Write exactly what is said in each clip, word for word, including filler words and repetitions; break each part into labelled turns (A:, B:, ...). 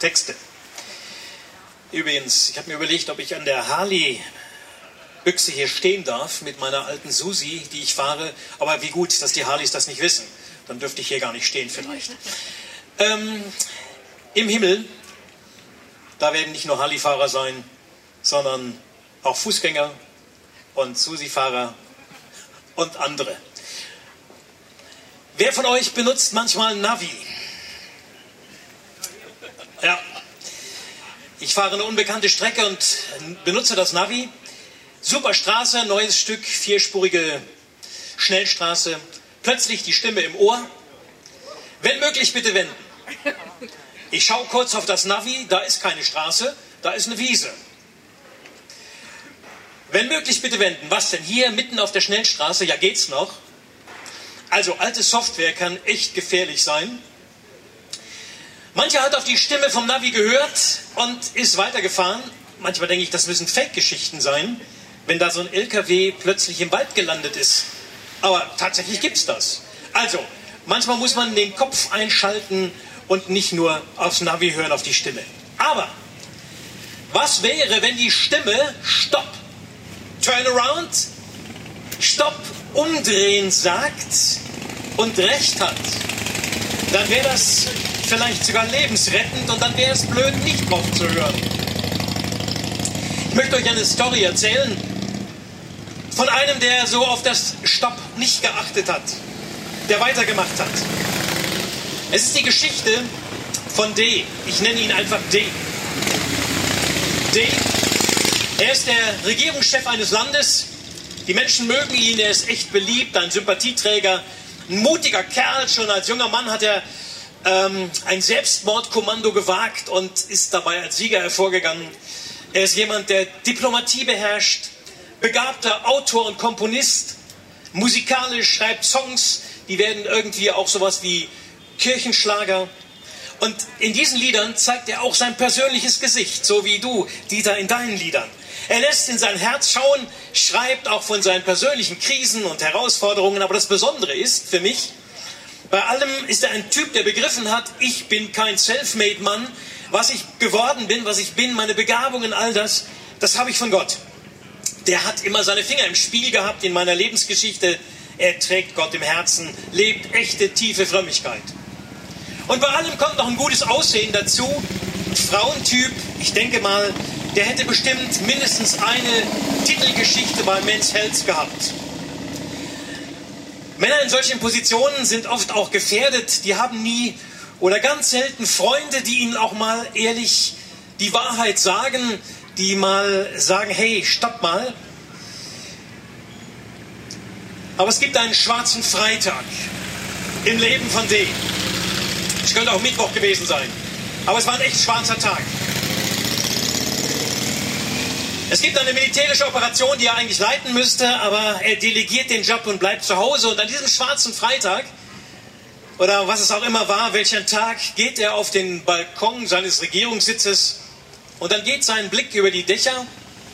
A: Texte. Übrigens, ich habe mir überlegt, ob ich an der Harley-Büchse hier stehen darf mit meiner alten Susi, die ich fahre. Aber wie gut, dass die Harleys das nicht wissen. Dann dürfte ich hier gar nicht stehen vielleicht. Ähm, Im Himmel, da werden nicht nur Harley-Fahrer sein, sondern auch Fußgänger und Susi-Fahrer und andere. Wer von euch benutzt manchmal Navi? Ja. Ich fahre eine unbekannte Strecke und benutze das Navi. Super Straße, neues Stück, vierspurige Schnellstraße. Plötzlich die Stimme im Ohr. Wenn möglich, bitte wenden. Ich schaue kurz auf das Navi, da ist keine Straße, da ist eine Wiese. Wenn möglich, bitte wenden. Was denn hier, mitten auf der Schnellstraße? Ja, geht's noch? Also, alte Software kann echt gefährlich sein. Mancher hat auf die Stimme vom Navi gehört und ist weitergefahren. Manchmal denke ich, das müssen Fake-Geschichten sein, wenn da so ein L K W plötzlich im Wald gelandet ist. Aber tatsächlich gibt's das. Also, manchmal muss man den Kopf einschalten und nicht nur aufs Navi hören, auf die Stimme. Aber, was wäre, wenn die Stimme Stopp, Turn around, Stopp, umdrehen sagt und Recht hat? Dann wäre das vielleicht sogar lebensrettend und dann wäre es blöd, nicht drauf zu hören. Ich möchte euch eine Story erzählen von einem, der so auf das Stopp nicht geachtet hat, der weitergemacht hat. Es ist die Geschichte von D. Ich nenne ihn einfach D. D. Er ist der Regierungschef eines Landes. Die Menschen mögen ihn, er ist echt beliebt, ein Sympathieträger, ein mutiger Kerl. Schon als junger Mann hat er ähm, ein Selbstmordkommando gewagt und ist dabei als Sieger hervorgegangen. Er ist jemand, der Diplomatie beherrscht, begabter Autor und Komponist, musikalisch schreibt Songs, die werden irgendwie auch sowas wie Kirchenschlager. Und in diesen Liedern zeigt er auch sein persönliches Gesicht, so wie du, Dieter, in deinen Liedern. Er lässt in sein Herz schauen, schreibt auch von seinen persönlichen Krisen und Herausforderungen. Aber das Besondere ist für mich, bei allem ist er ein Typ, der begriffen hat, ich bin kein Selfmade-Mann. Was ich geworden bin, was ich bin, meine Begabungen, all das, das habe ich von Gott. Der hat immer seine Finger im Spiel gehabt in meiner Lebensgeschichte. Er trägt Gott im Herzen, lebt echte, tiefe Frömmigkeit. Und bei allem kommt noch ein gutes Aussehen dazu. Ein Frauentyp, ich denke mal, der hätte bestimmt mindestens eine Titelgeschichte bei Men's Health gehabt. Männer in solchen Positionen sind oft auch gefährdet. Die haben nie oder ganz selten Freunde, die ihnen auch mal ehrlich die Wahrheit sagen, die mal sagen, hey, stopp mal. Aber es gibt einen schwarzen Freitag im Leben von D. Es könnte auch Mittwoch gewesen sein. Aber es war ein echt schwarzer Tag. Es gibt eine militärische Operation, die er eigentlich leiten müsste, aber er delegiert den Job und bleibt zu Hause. Und an diesem schwarzen Freitag, oder was es auch immer war, welcher Tag, geht er auf den Balkon seines Regierungssitzes und dann geht sein Blick über die Dächer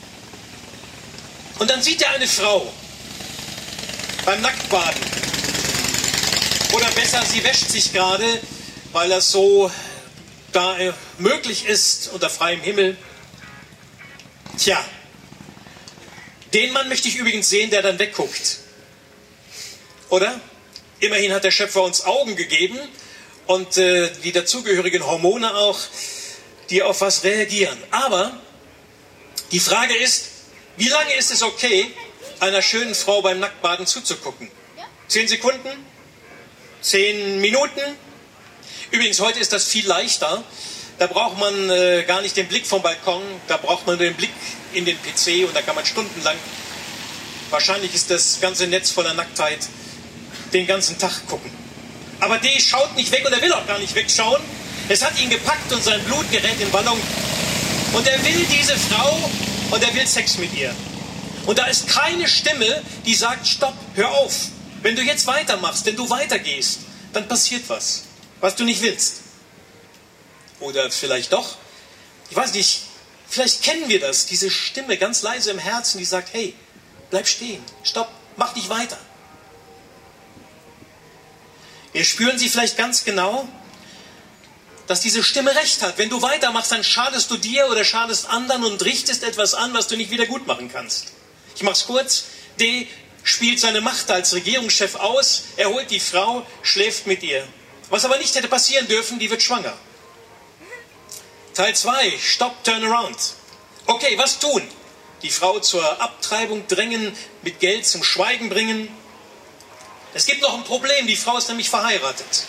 A: und dann sieht er eine Frau beim Nacktbaden. Oder besser, sie wäscht sich gerade, weil das so da möglich ist unter freiem Himmel. Tja, den Mann möchte ich übrigens sehen, der dann wegguckt. Oder? Immerhin hat der Schöpfer uns Augen gegeben und äh, die dazugehörigen Hormone auch, die auf was reagieren. Aber die Frage ist, wie lange ist es okay, einer schönen Frau beim Nacktbaden zuzugucken? Zehn Sekunden? Zehn Minuten? Übrigens, heute ist das viel leichter. Da braucht man äh, gar nicht den Blick vom Balkon, da braucht man den Blick in den P C und da kann man stundenlang, wahrscheinlich ist das ganze Netz voller Nacktheit, den ganzen Tag gucken. Aber D schaut nicht weg und er will auch gar nicht wegschauen. Es hat ihn gepackt und sein Blut gerät in Wallung. Und er will diese Frau und er will Sex mit ihr. Und da ist keine Stimme, die sagt, stopp, hör auf. Wenn du jetzt weitermachst, wenn du weitergehst, dann passiert was, was du nicht willst. Oder vielleicht doch, ich weiß nicht, vielleicht kennen wir das, diese Stimme ganz leise im Herzen, die sagt, hey, bleib stehen, stopp, mach nicht weiter. Wir spüren sie vielleicht ganz genau dass diese Stimme recht hat. Wenn du weitermachst, dann schadest du dir oder schadest anderen und richtest etwas an, was du nicht wieder gut machen kannst. Ich mach's kurz. D spielt seine Macht als Regierungschef aus, er holt die Frau, schläft mit ihr. Was aber nicht hätte passieren dürfen, die wird schwanger. Teil zwei, Stop, Turn Around. Okay, was tun? Die Frau zur Abtreibung drängen, mit Geld zum Schweigen bringen. Es gibt noch ein Problem, die Frau ist nämlich verheiratet.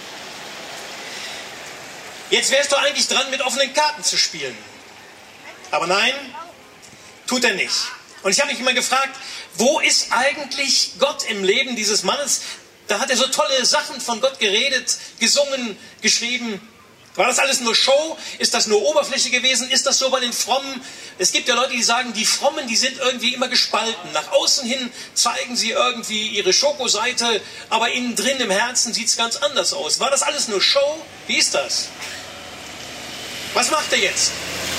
A: Jetzt wärst du eigentlich dran, mit offenen Karten zu spielen. Aber nein, tut er nicht. Und ich habe mich immer gefragt, wo ist eigentlich Gott im Leben dieses Mannes? Da hat er so tolle Sachen von Gott geredet, gesungen, geschrieben. War das alles nur Show? Ist das nur Oberfläche gewesen? Ist das so bei den Frommen? Es gibt ja Leute, die sagen, die Frommen, die sind irgendwie immer gespalten. Nach außen hin zeigen sie irgendwie ihre Schokoseite, aber innen drin im Herzen sieht es ganz anders aus. War das alles nur Show? Wie ist das? Was macht er jetzt?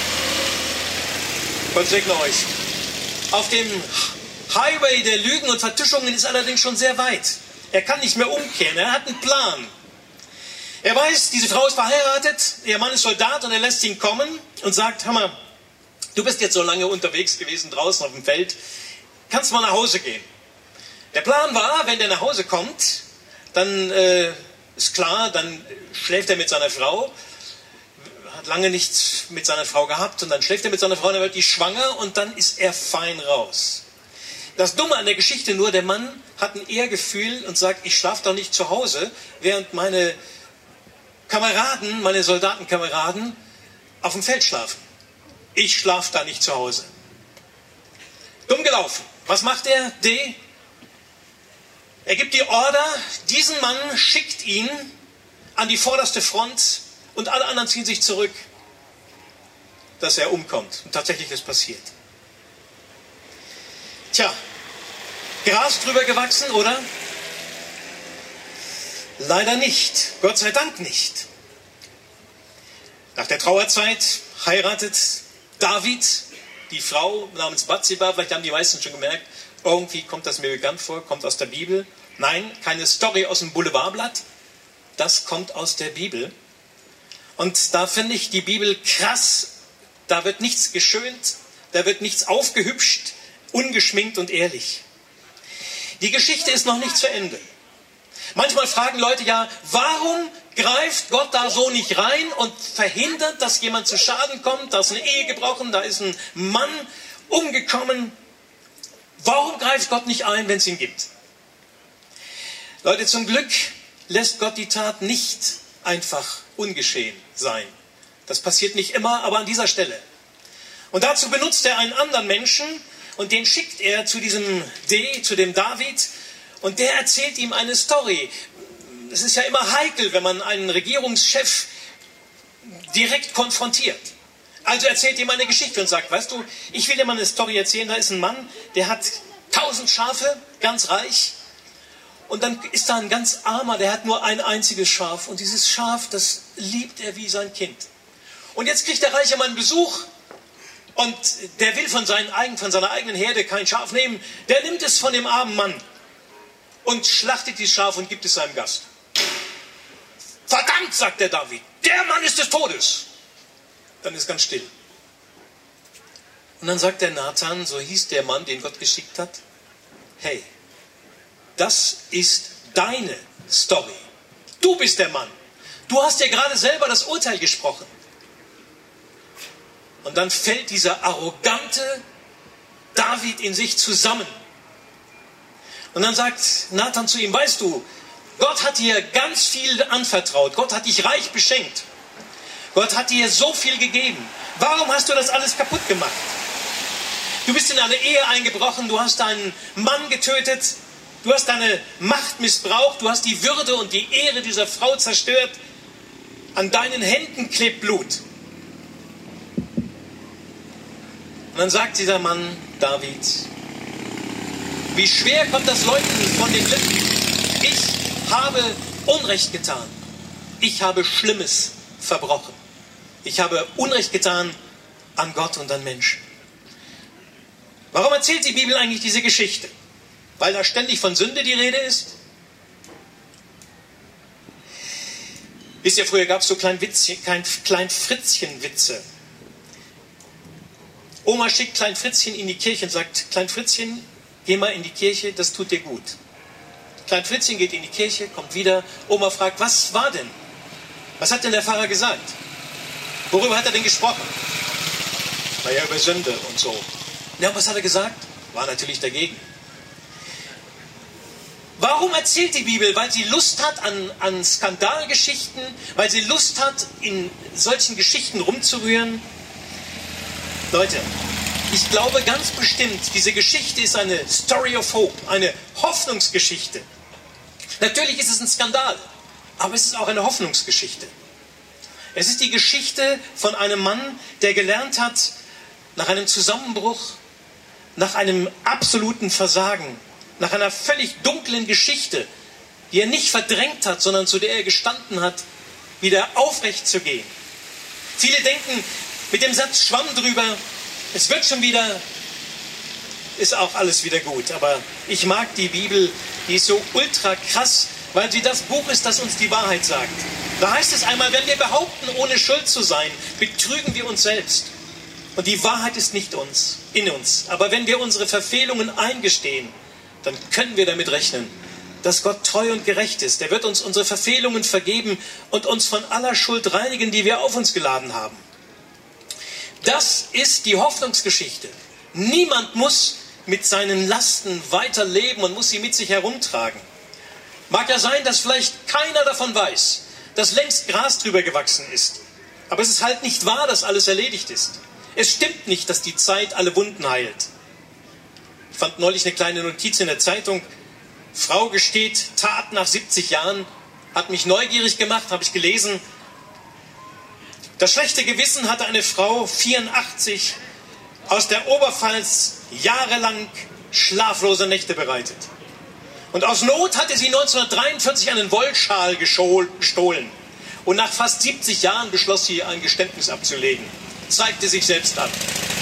A: Gott segne euch. Auf dem Highway der Lügen und Vertuschungen ist allerdings schon sehr weit. Er kann nicht mehr umkehren, er hat einen Plan. Er weiß, diese Frau ist verheiratet, ihr Mann ist Soldat und er lässt ihn kommen und sagt, hör mal, du bist jetzt so lange unterwegs gewesen draußen auf dem Feld, kannst mal nach Hause gehen. Der Plan war, wenn der nach Hause kommt, dann äh, ist klar, dann schläft er mit seiner Frau, hat lange nichts mit seiner Frau gehabt und dann schläft er mit seiner Frau und dann wird die schwanger und dann ist er fein raus. Das Dumme an der Geschichte nur, der Mann hat ein Ehrgefühl und sagt, ich schlafe doch nicht zu Hause, während meine Kameraden, meine Soldatenkameraden auf dem Feld schlafen. Ich schlafe da nicht zu Hause. Dumm gelaufen. Was macht er? D. Er gibt die Order, diesen Mann schickt ihn an die vorderste Front und alle anderen ziehen sich zurück, dass er umkommt. Und tatsächlich ist passiert. Tja, Gras drüber gewachsen, oder? Leider nicht. Gott sei Dank nicht. Nach der Trauerzeit heiratet David die Frau namens Bathseba. Vielleicht haben die meisten schon gemerkt, irgendwie kommt das mir bekannt vor, kommt aus der Bibel. Nein, keine Story aus dem Boulevardblatt. Das kommt aus der Bibel. Und da finde ich die Bibel krass. Da wird nichts geschönt, da wird nichts aufgehübscht, ungeschminkt und ehrlich. Die Geschichte ist noch nicht zu Ende. Manchmal fragen Leute ja, warum greift Gott da so nicht rein und verhindert, dass jemand zu Schaden kommt, da ist eine Ehe gebrochen, da ist ein Mann umgekommen. Warum greift Gott nicht ein, wenn es ihn gibt? Leute, zum Glück lässt Gott die Tat nicht einfach ungeschehen sein. Das passiert nicht immer, aber an dieser Stelle. Und dazu benutzt er einen anderen Menschen und den schickt er zu diesem D, zu dem David, und der erzählt ihm eine Story. Es ist ja immer heikel, wenn man einen Regierungschef direkt konfrontiert. Also erzählt ihm eine Geschichte und sagt, weißt du, ich will dir mal eine Story erzählen, da ist ein Mann, der hat tausend Schafe, ganz reich, und dann ist da ein ganz armer, der hat nur ein einziges Schaf, und dieses Schaf, das liebt er wie sein Kind. Und jetzt kriegt der reiche Mann Besuch, und der will von, seinen eigen, von seiner eigenen Herde kein Schaf nehmen, der nimmt es von dem armen Mann und schlachtet dieses Schaf und gibt es seinem Gast. Verdammt, sagt der David, der Mann ist des Todes. Dann ist ganz still. Und dann sagt der Nathan, so hieß der Mann, den Gott geschickt hat, hey, das ist deine Story. Du bist der Mann. Du hast ja gerade selber das Urteil gesprochen. Und dann fällt dieser arrogante David in sich zusammen. Und dann sagt Nathan zu ihm, weißt du, Gott hat dir ganz viel anvertraut. Gott hat dich reich beschenkt. Gott hat dir so viel gegeben. Warum hast du das alles kaputt gemacht? Du bist in eine Ehe eingebrochen, du hast deinen Mann getötet, du hast deine Macht missbraucht, du hast die Würde und die Ehre dieser Frau zerstört. An deinen Händen klebt Blut. Und dann sagt dieser Mann, David, wie schwer kommt das Leugnen von den Lippen? Ich habe Unrecht getan. Ich habe Schlimmes verbrochen. Ich habe Unrecht getan an Gott und an Menschen. Warum erzählt die Bibel eigentlich diese Geschichte? Weil da ständig von Sünde die Rede ist? Wisst ihr, früher gab es so klein, Witzchen, klein, klein Fritzchen-Witze. Oma schickt Klein Fritzchen in die Kirche und sagt, Klein Fritzchen, geh mal in die Kirche, das tut dir gut. Klein Fritzchen geht in die Kirche, kommt wieder. Oma fragt, was war denn? Was hat denn der Pfarrer gesagt? Worüber hat er denn gesprochen? Naja, über Sünde und so. Ja, und was hat er gesagt? War natürlich dagegen. Warum erzählt die Bibel? Weil sie Lust hat an, an Skandalgeschichten, weil sie Lust hat, in solchen Geschichten rumzurühren. Leute, ich glaube ganz bestimmt, diese Geschichte ist eine Story of Hope, eine Hoffnungsgeschichte. Natürlich ist es ein Skandal, aber es ist auch eine Hoffnungsgeschichte. Es ist die Geschichte von einem Mann, der gelernt hat, nach einem Zusammenbruch, nach einem absoluten Versagen, nach einer völlig dunklen Geschichte, die er nicht verdrängt hat, sondern zu der er gestanden hat, wieder aufrecht zu gehen. Viele denken mit dem Satz Schwamm drüber, es wird schon wieder, ist auch alles wieder gut. Aber ich mag die Bibel, die ist so ultra krass, weil sie das Buch ist, das uns die Wahrheit sagt. Da heißt es einmal, wenn wir behaupten, ohne Schuld zu sein, betrügen wir uns selbst. Und die Wahrheit ist nicht uns, in uns. Aber wenn wir unsere Verfehlungen eingestehen, dann können wir damit rechnen, dass Gott treu und gerecht ist. Er wird uns unsere Verfehlungen vergeben und uns von aller Schuld reinigen, die wir auf uns geladen haben. Das ist die Hoffnungsgeschichte. Niemand muss mit seinen Lasten weiterleben und muss sie mit sich herumtragen. Mag ja sein, dass vielleicht keiner davon weiß, dass längst Gras drüber gewachsen ist. Aber es ist halt nicht wahr, dass alles erledigt ist. Es stimmt nicht, dass die Zeit alle Wunden heilt. Ich fand neulich eine kleine Notiz in der Zeitung. Frau gesteht Tat nach siebzig Jahren. Hat mich neugierig gemacht, habe ich gelesen. Das schlechte Gewissen hatte eine Frau, vierundachtzig, aus der Oberpfalz jahrelang schlaflose Nächte bereitet. Und aus Not hatte sie neunzehnhundertdreiundvierzig einen Wollschal gestohlen. Und nach fast siebzig Jahren beschloss sie, ein Geständnis abzulegen. Zeigte sich selbst an.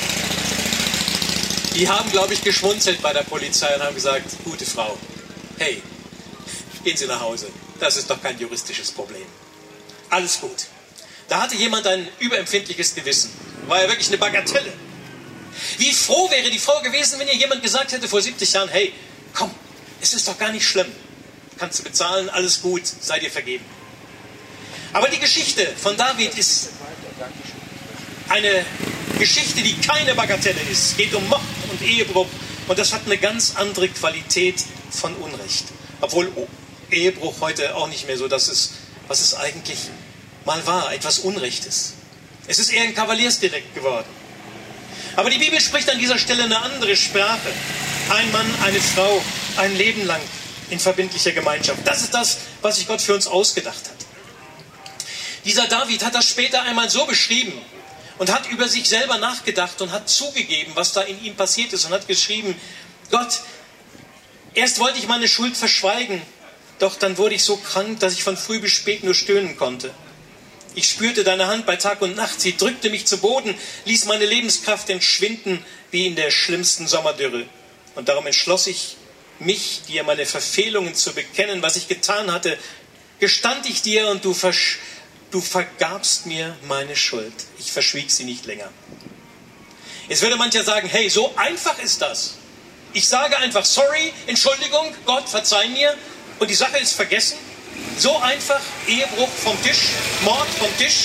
A: Die haben, glaube ich, geschmunzelt bei der Polizei und haben gesagt, gute Frau, hey, gehen Sie nach Hause. Das ist doch kein juristisches Problem. Alles gut. Da hatte jemand ein überempfindliches Gewissen. War ja wirklich eine Bagatelle. Wie froh wäre die Frau gewesen, wenn ihr jemand gesagt hätte vor siebzig Jahren, hey, komm, es ist doch gar nicht schlimm. Kannst du bezahlen, alles gut, sei dir vergeben. Aber die Geschichte von David ist eine Geschichte, die keine Bagatelle ist. Es geht um Mord und Ehebruch und das hat eine ganz andere Qualität von Unrecht. Obwohl Ehebruch heute auch nicht mehr so das ist, was es eigentlich mal war, etwas Unrechtes. Es ist eher ein Kavaliersdelikt geworden. Aber die Bibel spricht an dieser Stelle eine andere Sprache. Ein Mann, eine Frau, ein Leben lang in verbindlicher Gemeinschaft. Das ist das, was sich Gott für uns ausgedacht hat. Dieser David hat das später einmal so beschrieben und hat über sich selber nachgedacht und hat zugegeben, was da in ihm passiert ist und hat geschrieben, Gott, erst wollte ich meine Schuld verschweigen, doch dann wurde ich so krank, dass ich von früh bis spät nur stöhnen konnte. Ich spürte deine Hand bei Tag und Nacht, sie drückte mich zu Boden, ließ meine Lebenskraft entschwinden wie in der schlimmsten Sommerdürre. Und darum entschloss ich mich, dir meine Verfehlungen zu bekennen, was ich getan hatte, gestand ich dir und du, versch- du vergabst mir meine Schuld. Ich verschwieg sie nicht länger. Jetzt würde mancher sagen, hey, so einfach ist das. Ich sage einfach, sorry, Entschuldigung, Gott, verzeih mir und die Sache ist vergessen. So einfach, Ehebruch vom Tisch, Mord vom Tisch.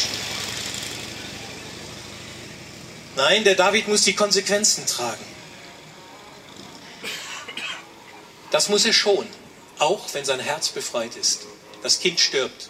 A: Nein, der David muss die Konsequenzen tragen. Das muss er schon, auch wenn sein Herz befreit ist. Das Kind stirbt.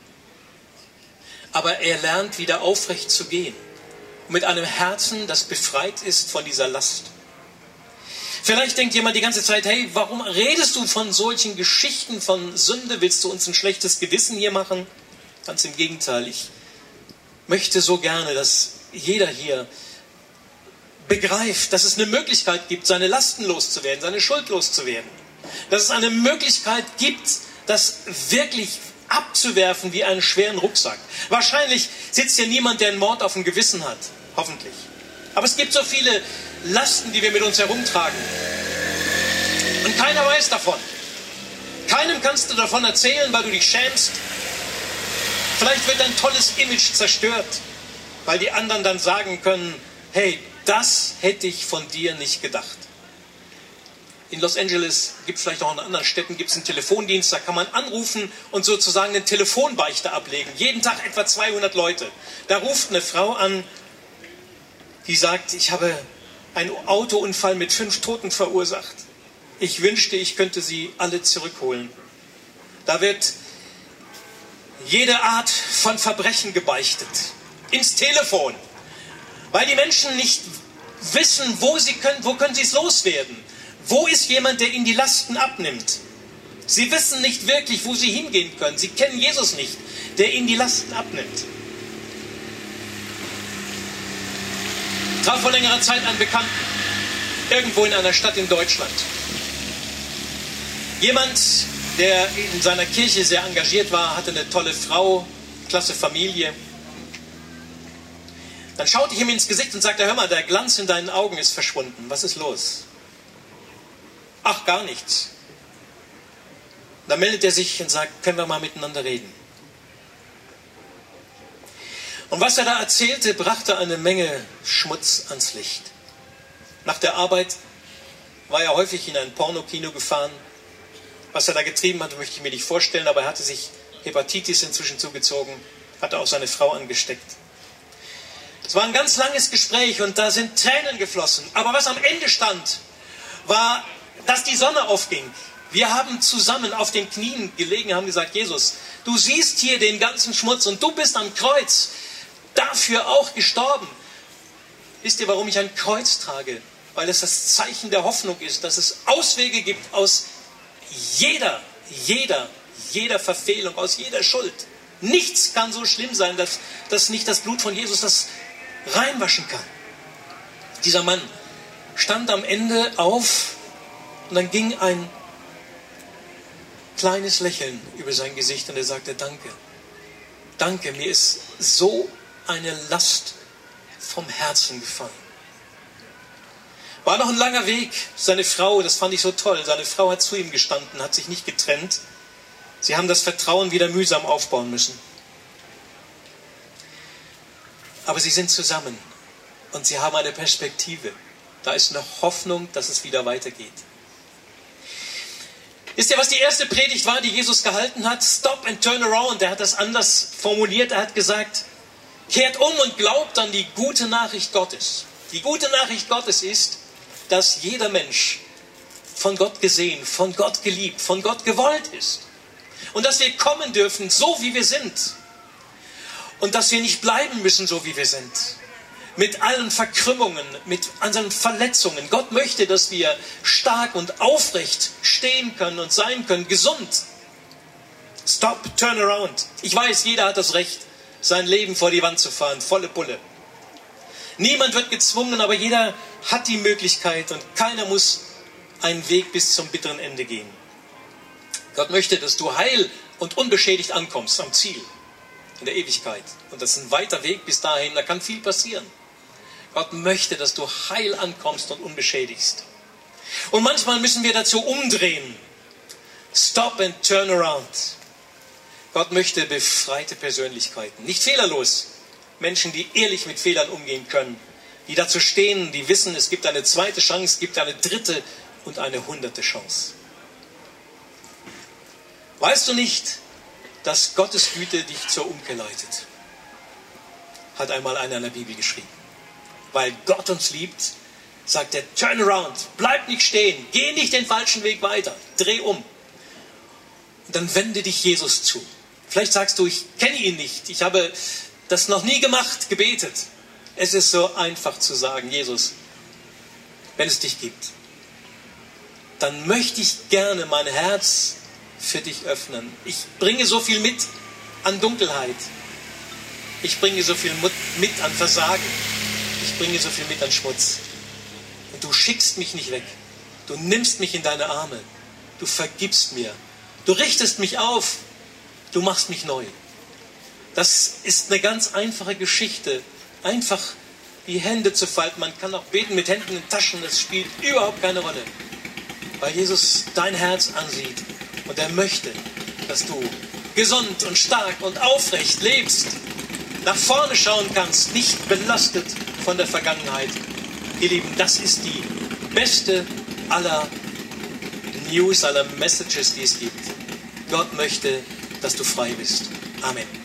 A: Aber er lernt wieder aufrecht zu gehen. Mit einem Herzen, das befreit ist von dieser Last. Vielleicht denkt jemand die ganze Zeit, hey, warum redest du von solchen Geschichten von Sünde? Willst du uns ein schlechtes Gewissen hier machen? Ganz im Gegenteil, ich möchte so gerne, dass jeder hier begreift, dass es eine Möglichkeit gibt, seine Lasten loszuwerden, seine Schuld loszuwerden. Dass es eine Möglichkeit gibt, das wirklich abzuwerfen wie einen schweren Rucksack. Wahrscheinlich sitzt hier niemand, der einen Mord auf dem Gewissen hat. Hoffentlich. Aber es gibt so viele Lasten, die wir mit uns herumtragen. Und keiner weiß davon. Keinem kannst du davon erzählen, weil du dich schämst. Vielleicht wird dein tolles Image zerstört, weil die anderen dann sagen können, hey, das hätte ich von dir nicht gedacht. In Los Angeles, gibt es vielleicht auch in anderen Städten, gibt es einen Telefondienst, da kann man anrufen und sozusagen eine Telefonbeichte ablegen. Jeden Tag etwa zweihundert Leute. Da ruft eine Frau an, die sagt, ich habe einen Autounfall mit fünf Toten verursacht. Ich wünschte, ich könnte sie alle zurückholen. Da wird jede Art von Verbrechen gebeichtet. Ins Telefon. Weil die Menschen nicht wissen, wo sie können, wo können sie es loswerden. Wo ist jemand, der ihnen die Lasten abnimmt? Sie wissen nicht wirklich, wo sie hingehen können. Sie kennen Jesus nicht, der ihnen die Lasten abnimmt. Ich traf vor längerer Zeit einen Bekannten, irgendwo in einer Stadt in Deutschland. Jemand, der in seiner Kirche sehr engagiert war, hatte eine tolle Frau, klasse Familie. Dann schaute ich ihm ins Gesicht und sagte, hör mal, der Glanz in deinen Augen ist verschwunden. Was ist los? Ach, gar nichts. Dann meldet er sich und sagt, können wir mal miteinander reden. Und was er da erzählte, brachte eine Menge Schmutz ans Licht. Nach der Arbeit war er häufig in ein Pornokino gefahren. Was er da getrieben hatte, möchte ich mir nicht vorstellen, aber er hatte sich Hepatitis inzwischen zugezogen, hatte auch seine Frau angesteckt. Es war ein ganz langes Gespräch und da sind Tränen geflossen. Aber was am Ende stand, war, dass die Sonne aufging. Wir haben zusammen auf den Knien gelegen, haben gesagt, Jesus, du siehst hier den ganzen Schmutz und du bist am Kreuz dafür auch gestorben. Wisst ihr, warum ich ein Kreuz trage? Weil es das Zeichen der Hoffnung ist, dass es Auswege gibt aus jeder, jeder, jeder Verfehlung, aus jeder Schuld. Nichts kann so schlimm sein, dass, dass nicht das Blut von Jesus das reinwaschen kann. Dieser Mann stand am Ende auf und dann ging ein kleines Lächeln über sein Gesicht und er sagte, danke, danke, mir ist so eine Last vom Herzen gefallen. War noch ein langer Weg. Seine Frau, das fand ich so toll, seine Frau hat zu ihm gestanden, hat sich nicht getrennt. Sie haben das Vertrauen wieder mühsam aufbauen müssen. Aber sie sind zusammen und sie haben eine Perspektive. Da ist noch Hoffnung, dass es wieder weitergeht. Wisst ihr, was die erste Predigt war, die Jesus gehalten hat? Stop and turn around. Er hat das anders formuliert. Er hat gesagt, kehrt um und glaubt an die gute Nachricht Gottes. Die gute Nachricht Gottes ist, dass jeder Mensch von Gott gesehen, von Gott geliebt, von Gott gewollt ist. Und dass wir kommen dürfen, so wie wir sind. Und dass wir nicht bleiben müssen, so wie wir sind. Mit allen Verkrümmungen, mit unseren Verletzungen. Gott möchte, dass wir stark und aufrecht stehen können und sein können, gesund. Stop, turn around. Ich weiß, jeder hat das Recht, sein Leben vor die Wand zu fahren, volle Pulle. Niemand wird gezwungen, aber jeder hat die Möglichkeit und keiner muss einen Weg bis zum bitteren Ende gehen. Gott möchte, dass du heil und unbeschädigt ankommst am Ziel, in der Ewigkeit. Und das ist ein weiter Weg bis dahin, da kann viel passieren. Gott möchte, dass du heil ankommst und unbeschädigst. Und manchmal müssen wir dazu umdrehen. Stop and turn around. Gott möchte befreite Persönlichkeiten, nicht fehlerlos. Menschen, die ehrlich mit Fehlern umgehen können, die dazu stehen, die wissen, es gibt eine zweite Chance, es gibt eine dritte und eine hunderte Chance. Weißt du nicht, dass Gottes Güte dich zur Umkehr leitet? Hat einmal einer in der Bibel geschrieben. Weil Gott uns liebt, sagt er, turn around, bleib nicht stehen, geh nicht den falschen Weg weiter, dreh um. Und dann wende dich Jesus zu. Vielleicht sagst du, ich kenne ihn nicht, ich habe das noch nie gemacht, gebetet. Es ist so einfach zu sagen, Jesus, wenn es dich gibt, dann möchte ich gerne mein Herz für dich öffnen. Ich bringe so viel mit an Dunkelheit. Ich bringe so viel mit an Versagen. Ich bringe so viel mit an Schmutz. Und du schickst mich nicht weg. Du nimmst mich in deine Arme. Du vergibst mir. Du richtest mich auf. Du machst mich neu. Das ist eine ganz einfache Geschichte. Einfach die Hände zu falten. Man kann auch beten mit Händen in Taschen. Das spielt überhaupt keine Rolle. Weil Jesus dein Herz ansieht. Und er möchte, dass du gesund und stark und aufrecht lebst, nach vorne schauen kannst, nicht belastet von der Vergangenheit. Ihr Lieben, das ist die beste aller News, aller Messages, die es gibt. Gott möchte, dass du frei bist. Amen.